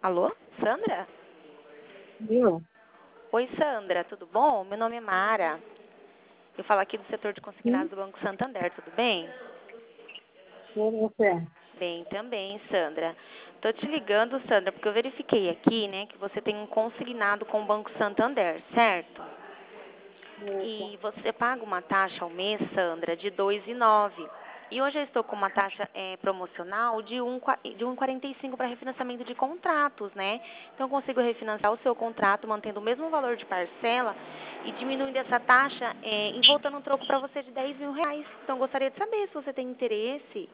Alô, Sandra? Viu? Oi, Sandra, tudo bom? Meu nome é Mara. Eu falo aqui do setor de consignados Sim, do Banco Santander, tudo bem? por você. Bem também, Sandra. Tô te ligando, Sandra, porque eu verifiquei aqui, né, que você tem um consignado com o Banco Santander, certo? Isso. E você paga uma taxa ao mês, Sandra, de 2,09. E hoje eu estou com uma taxa promocional de 1,45 para refinanciamento de contratos, né? Então eu consigo refinanciar o seu contrato mantendo o mesmo valor de parcela e diminuindo essa taxa e voltando um troco para você de R$ 10.000. Então eu gostaria de saber se você tem interesse.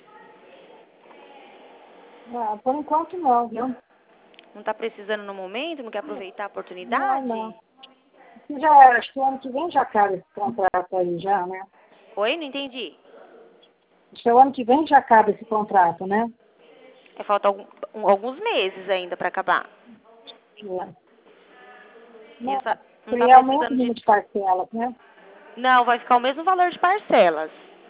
Ah, por enquanto não, viu? Não está precisando no momento? Não quer aproveitar a Não, oportunidade? não. Já, acho que o ano que vem já cabe esse contrato aí já, né? Oi, não entendi. Acho que o ano que vem já cabe esse contrato, né? Falta alguns meses ainda para acabar. É. E Não, não está seria aumento o precisando de. número de parcelas, né? Não, vai ficar o mesmo valor de parcelas.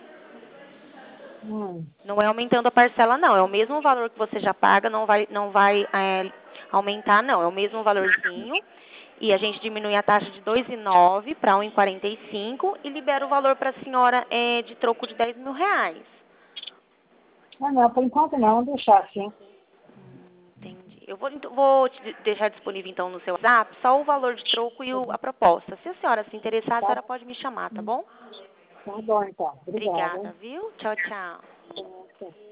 Hum. Não é aumentando a parcela, não. É o mesmo valor que você já paga, não vai aumentar, não. É o mesmo valorzinho. E a gente diminui a taxa de 2,09 para 1,45 e libera o valor para a senhora de troco de R$ 10.000. Ah, não, por enquanto não, deixar assim. Entendi. Eu vou te deixar disponível, então, no seu WhatsApp só o valor de troco e a proposta. Se a senhora se interessar, a Tá, senhora pode me chamar, tá bom? tá bom, então. Obrigada. Obrigada, viu? Tchau, tchau. Tá.